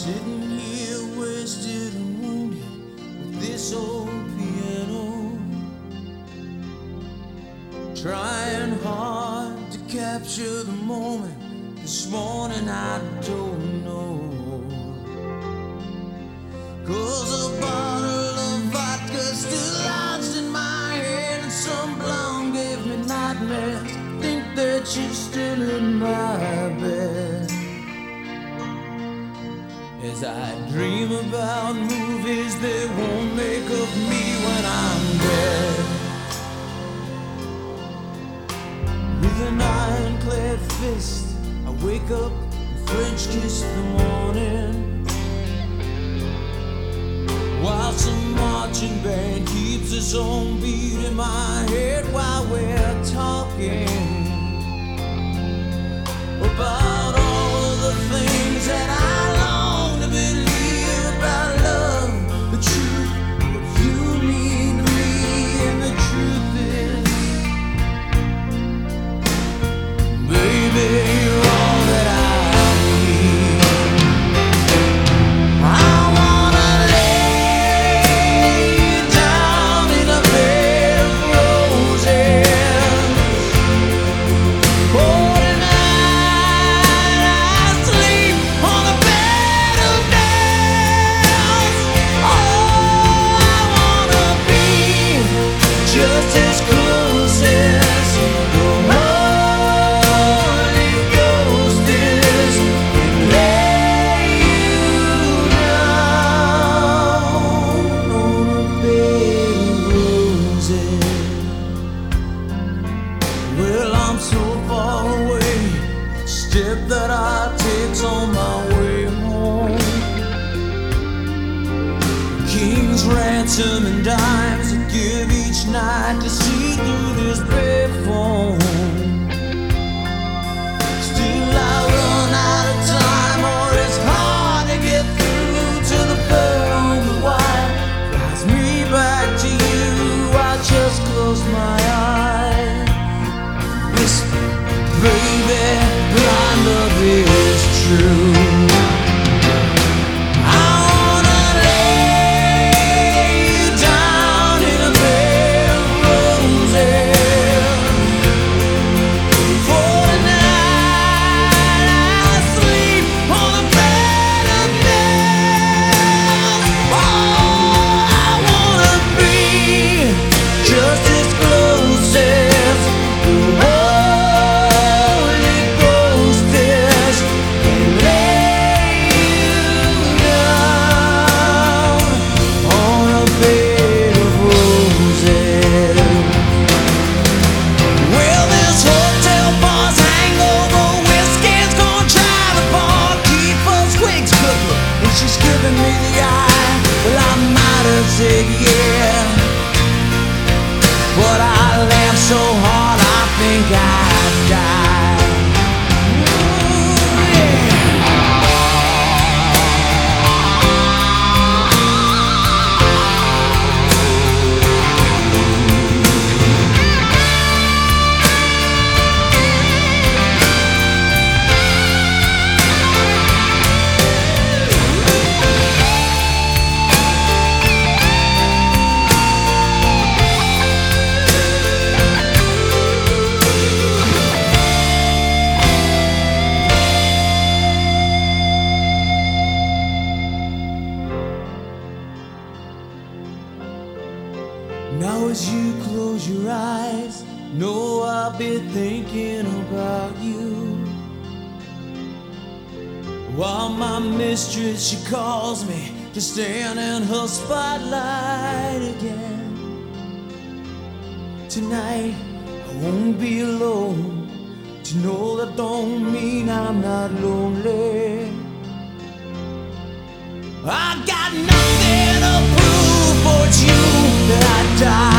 Sitting here wasted and wounded with this old piano, trying hard to capture the moment. This morning I don't know, 'cause a bottle of vodka still lodged in my head, and some blonde gave me nightmares. Think that she's still in my bed as I dream about movies they won't make of me when I'm dead. With an ironclad fist, I wake up and French kiss the morning, while some marching band keeps its own beat in my head while we're talking about all of the things that I long to believe about love, the truth, what you mean to me, and the truth is, baby, you're all that I need. I wanna lay you down in a bed of roses. Oh, just as close as the Holy Ghost is, and lay you down on a bed of roses. Well, I'm so far away, the step that I take's on my way home. King's ransom and dimes I give each night to see through this bed phone. Still I run out of time, or it's hard to get through to the bird on the wire. Flies me back to you, I just close my eyes, whisper, baby, blind love is true. Yeah, but I laughed so hard I think I'd die. Ooh, yeah. Now as you close your eyes, know I'll be thinking about you, while my mistress, she calls me to stand in her spotlight again. Tonight I won't be alone, to know that don't mean I'm not lonely. I got nothing to prove, for it's you that I die.